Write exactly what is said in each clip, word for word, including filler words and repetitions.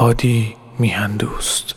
هادی میهندوست.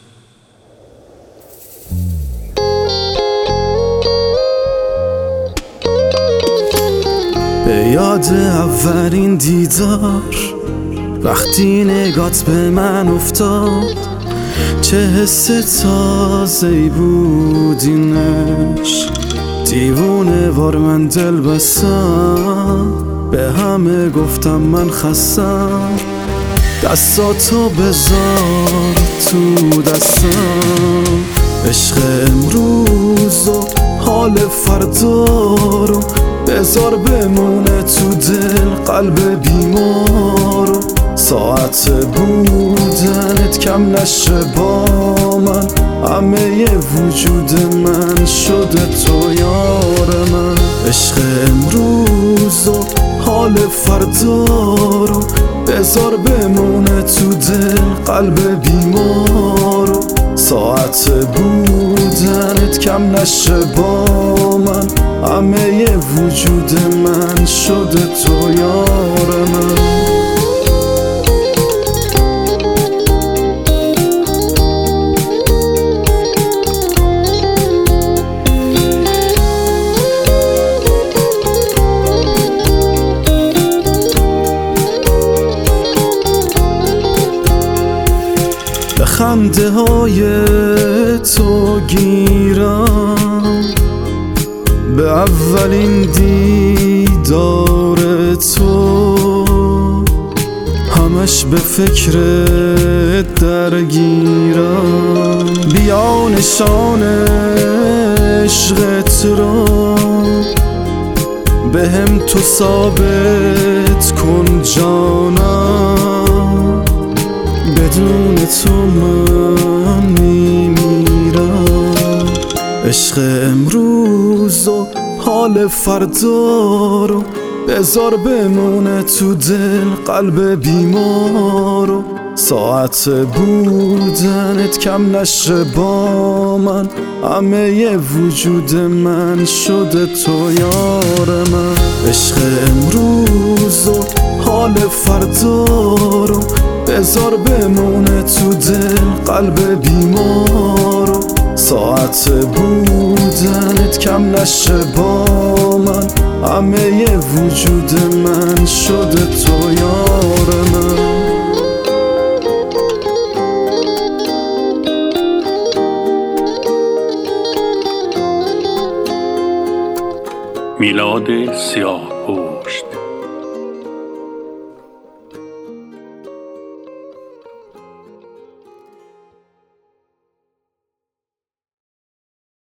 به یاد اولین دیدار وقتی نگات به من افتاد، چه حس تازه‌ای بود اینش. دیوونه وار من دل بستم، به همه گفتم من خستم. دستاتو بذار تو دستم، عشق امروز و حال فردا رو بذار بمونه تو دل قلب بیمارو. ساعت بودنت کم نشه با من، همه وجود من شده تو یار من. عشق امروز و حال فردا رو بذار بمونه تو دل قلب بیمارو. ساعت بودنت کم نشه با من، همه وجود من شده تو یار من. به خنده های تو گیرم، به اولین دیدار تو همش به فکر درگیرم. بیا نشان عشقت رو به هم تو ثابت کن جانم، بدون تو من میمیرم. عشق امروز و حال فردا رو بذار بمونه تو دل قلب بیمارو. ساعت بودنت کم نشه با من، همه وجود من شده تو یار من. عشق امروز و حال فردا رو بذار بمونه تو دل قلب بیمارو. ساعت بودنت کم نشه با من، همه وجود من شده تو یار من. میلاد سیاه.